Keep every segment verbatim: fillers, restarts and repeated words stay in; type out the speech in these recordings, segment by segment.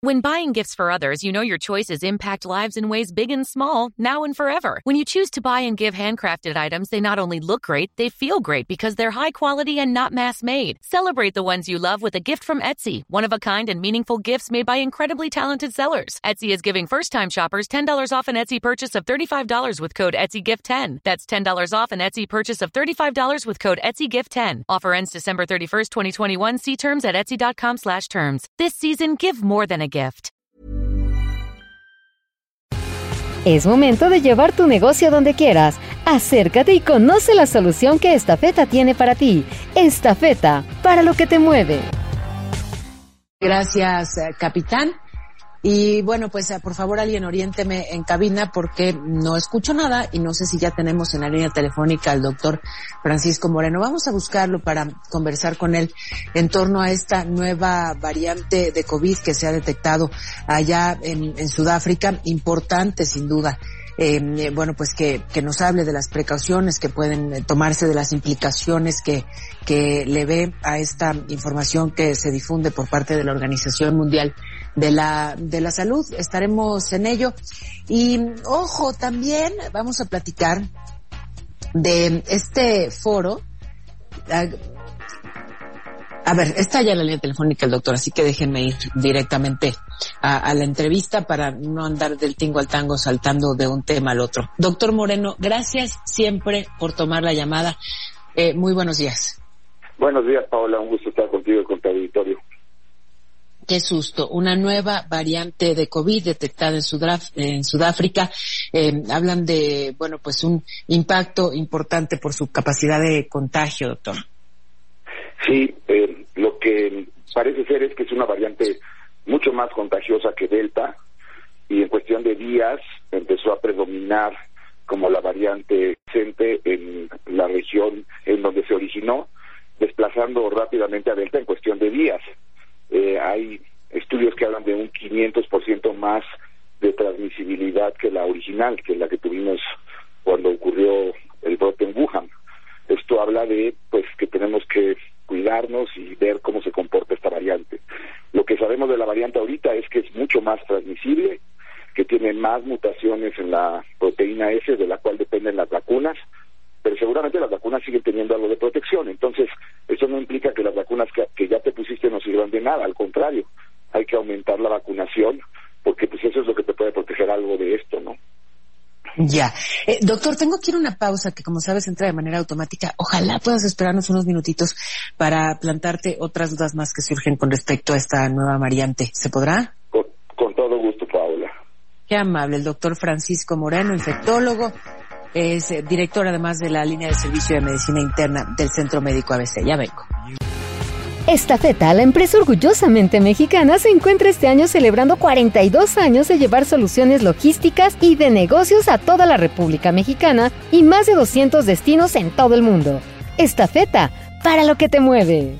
When buying gifts for others, you know your choices impact lives in ways big and small, now and forever. When you choose to buy and give handcrafted items, they not only look great, they feel great because they're high quality and not mass-made. Celebrate the ones you love with a gift from Etsy, one-of-a-kind and meaningful gifts made by incredibly talented sellers. Etsy is giving first-time shoppers ten dollars off an Etsy purchase of thirty-five dollars with code Etsy Gift ten. That's ten dollars off an Etsy purchase of thirty-five dollars with code Etsy Gift ten. Offer ends December thirty-first, twenty twenty-one. See terms at etsy.com slash terms. This season, give more than a gift. Es momento de llevar tu negocio donde quieras. Acércate y conoce la solución que Estafeta tiene para ti. Estafeta, para lo que te mueve. Gracias, capitán. Y bueno, pues por favor alguien oriénteme en cabina porque no escucho nada y no sé si ya tenemos en la línea telefónica al doctor Francisco Moreno. Vamos a buscarlo para conversar con él en torno a esta nueva variante de COVID que se ha detectado allá en, en Sudáfrica, importante sin duda. Eh, bueno, pues que, que nos hable de las precauciones que pueden tomarse, de las implicaciones que, que le ve a esta información que se difunde por parte de la Organización Mundial de la, de la Salud. Estaremos en ello. Y, ojo, también vamos a platicar de este foro. A ver, está ya en la línea telefónica el doctor, así que déjenme ir directamente a, a la entrevista para no andar del tingo al tango saltando de un tema al otro. Doctor Moreno, gracias siempre por tomar la llamada. Eh, muy buenos días. Buenos días, Paola, un gusto estar contigo y con tu auditorio. Qué susto, una nueva variante de COVID detectada en, Sudaf- en Sudáfrica. Eh, hablan de, bueno, pues un impacto importante por su capacidad de contagio, doctor. Sí, eh, lo que parece ser es que es una variante mucho más contagiosa que Delta y en cuestión de días empezó a predominar como la variante presente en la región en donde se originó, desplazando rápidamente a Delta en cuestión de días. Eh, hay estudios que hablan de un quinientos por ciento más de transmisibilidad que la original, que la que tuvimos cuando ocurrió el brote en Wuhan. Esto habla de pues que tenemos que cuidarnos y ver cómo se comporta esta variante. Lo que sabemos de la variante ahorita es que es mucho más transmisible, que tiene más mutaciones en la proteína S, de la cual dependen las vacunas, pero seguramente las vacunas siguen teniendo algo de protección. Entonces, eso no implica que las vacunas que, que ya te pusiste no sirvan de nada, al contrario, hay que aumentar la vacunación, porque pues eso es lo que te puede proteger algo de esto, ¿no? Ya. Eh, doctor, tengo que ir a una pausa que, como sabes, entra de manera automática. Ojalá puedas esperarnos unos minutitos para plantarte otras dudas más que surgen con respecto a esta nueva variante. ¿Se podrá? Con, con todo gusto, Paola. Qué amable. El doctor Francisco Moreno, infectólogo, es eh, director además de la línea de servicio de medicina interna del Centro Médico A B C. Ya vengo. Estafeta, la empresa orgullosamente mexicana, se encuentra este año celebrando cuarenta y dos años de llevar soluciones logísticas y de negocios a toda la República Mexicana y más de doscientos destinos en todo el mundo. Estafeta, para lo que te mueve.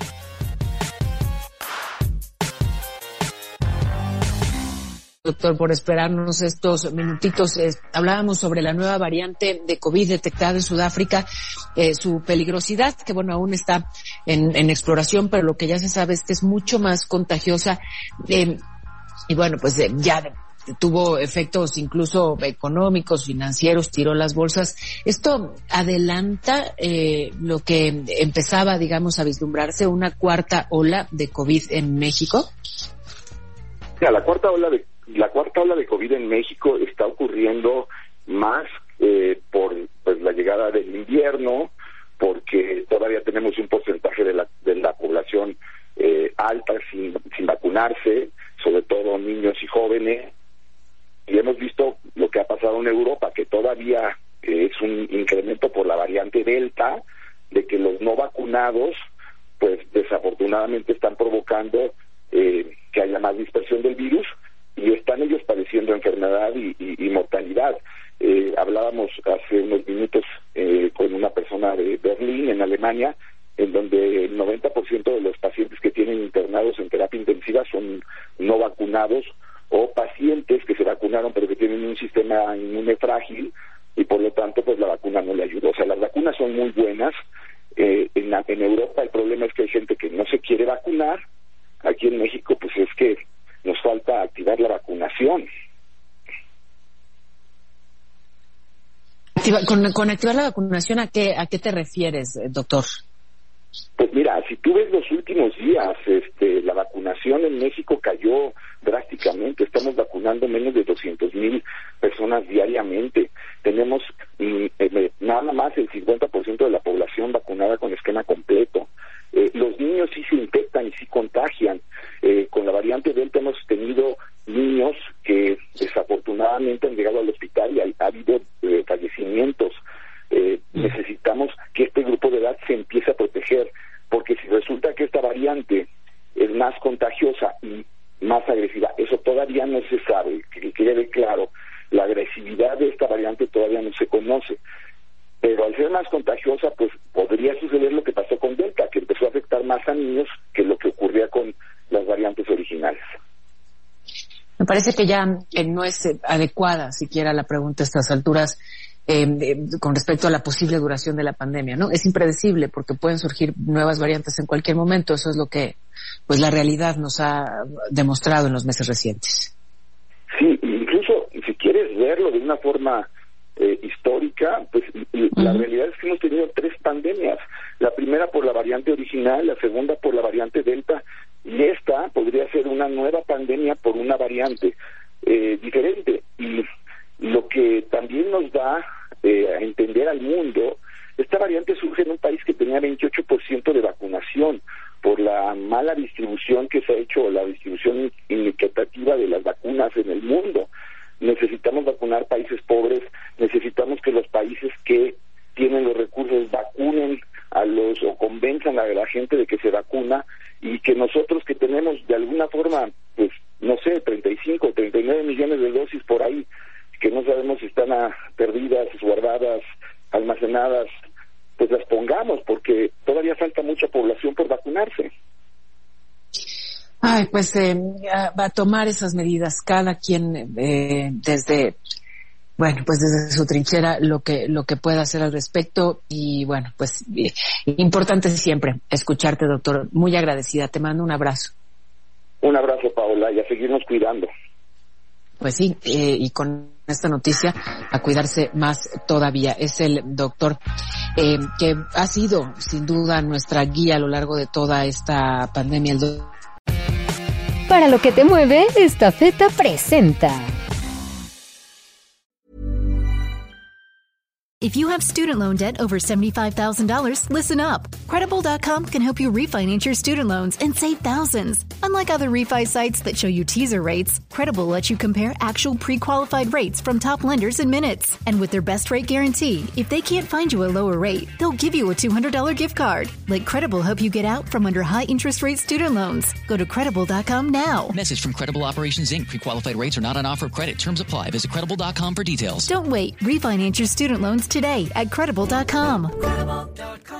Doctor, por esperarnos estos minutitos. Eh, hablábamos sobre la nueva variante de COVID detectada en Sudáfrica, eh, su peligrosidad, que bueno, aún está en, en exploración, pero lo que ya se sabe es que es mucho más contagiosa, eh, y bueno, pues eh, ya de, tuvo efectos incluso económicos, financieros, tiró las bolsas. ¿Esto adelanta eh, lo que empezaba, digamos, a vislumbrarse, una cuarta ola de COVID en México? Mira, la cuarta ola de La cuarta ola de COVID en México está ocurriendo más eh, por pues, la llegada del invierno, porque todavía tenemos un porcentaje de la, de la población eh, alta sin, sin vacunarse, sobre todo niños y jóvenes, y hemos visto lo que ha pasado en Europa, que todavía eh, es un incremento por la variante Delta, de que los no vacunados, pues desafortunadamente están provocando eh, que haya más dispersión del virus, y están ellos padeciendo enfermedad y, y, y mortalidad. Eh, hablábamos hace unos minutos eh, con una persona de Berlín, en Alemania, en donde el noventa por ciento de los pacientes que tienen internados en terapia intensiva son no vacunados o pacientes que se vacunaron pero que tienen un sistema inmune frágil y por lo tanto pues la vacuna no le ayudó. O sea, las vacunas son muy buenas. Eh, en, la, en Europa el problema es que hay gente que no se quiere vacunar. Aquí en México pues es que nos falta Activa, con, con activar la vacunación, ¿a qué, a qué te refieres, doctor? Pues mira, si tú ves los últimos días, este, la vacunación en México cayó drásticamente. Estamos vacunando menos de doscientos mil personas diariamente. Tenemos mm, eh, nada más el cincuenta por ciento de la población vacunada con esquema completo. Eh, los niños sí se infectan y sí contagian. Eh, con la variante Delta hemos tenido niños que desafortunadamente han llegado al hospital y ha, ha habido eh, fallecimientos. Eh, necesitamos que este grupo de edad se empiece a proteger, porque si resulta que esta variante es más contagiosa y más agresiva, eso todavía no se sabe, que quede claro, la agresividad de esta variante todavía no se conoce, pero al ser más contagiosa, pues podría suceder lo que pasó con Delta, que empezó a afectar más a niños que lo que ocurría con las variantes originales. Me parece que ya eh, no es eh, adecuada siquiera la pregunta a estas alturas. Eh, eh, con respecto a la posible duración de la pandemia, ¿no? Es impredecible porque pueden surgir nuevas variantes en cualquier momento. Eso es lo que, pues, la realidad nos ha demostrado en los meses recientes. Sí, incluso si quieres verlo de una forma eh, histórica, pues uh-huh. la realidad es que hemos tenido tres pandemias. La primera por la variante original, la segunda por la variante Delta, y esta podría ser una nueva pandemia por una variante eh, diferente. Y lo que también nos da eh, a entender al mundo, esta variante surge en un país que tenía veintiocho por ciento de vacunación por la mala distribución que se ha hecho, la distribución inequitativa de las vacunas en el mundo. Necesitamos vacunar países pobres, necesitamos que los países que tienen los recursos vacunen a los o convenzan a la gente de que se vacuna, y que nosotros que tenemos de alguna forma, pues no sé, treinta y cinco, treinta y nueve millones de dosis por ahí, que no sabemos si están a, perdidas, guardadas, almacenadas, pues las pongamos, porque todavía falta mucha población por vacunarse. Ay, pues eh, a, a tomar esas medidas, cada quien eh, desde, bueno, pues desde su trinchera lo que lo que pueda hacer al respecto. Y bueno, pues eh, importante siempre escucharte, doctor. Muy agradecida, te mando un abrazo. Un abrazo, Paola, y a seguirnos cuidando. Pues sí, eh, y con esta noticia a cuidarse más todavía. Es el doctor eh, que ha sido sin duda nuestra guía a lo largo de toda esta pandemia. El do- Para lo que te mueve, Estafeta presenta. If you have student loan debt over seventy-five thousand dollars, listen up. Credible dot com can help you refinance your student loans and save thousands. Unlike other refi sites that show you teaser rates, Credible lets you compare actual pre-qualified rates from top lenders in minutes. And with their best rate guarantee, if they can't find you a lower rate, they'll give you a two hundred dollars gift card. Let Credible help you get out from under high interest rate student loans. Go to Credible dot com now. Message from Credible Operations, Incorporated. Pre-qualified rates are not on offer. Credit terms apply. Visit Credible dot com for details. Don't wait. Refinance your student loans today at Credible dot com. Credible dot com.